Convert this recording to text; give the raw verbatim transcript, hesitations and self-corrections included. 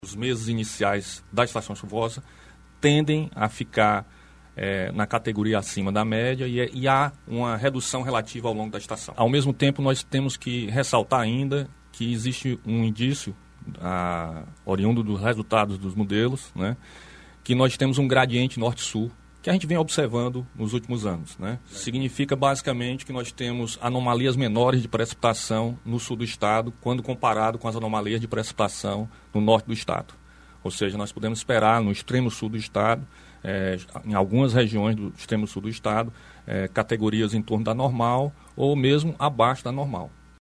Os meses iniciais da estação chuvosa tendem a ficar é, na categoria acima da média e, e há uma redução relativa ao longo da estação. Ao mesmo tempo, nós temos que ressaltar ainda que existe um indício, a, oriundo dos resultados dos modelos, né, que nós temos um gradiente norte-sul, que a gente vem observando nos últimos anos, né? Significa basicamente que nós temos anomalias menores de precipitação no sul do estado, quando comparado com as anomalias de precipitação no norte do estado. Ou seja, nós podemos esperar no extremo sul do estado, é, em algumas regiões do extremo sul do estado, é, categorias em torno da normal ou mesmo abaixo da normal.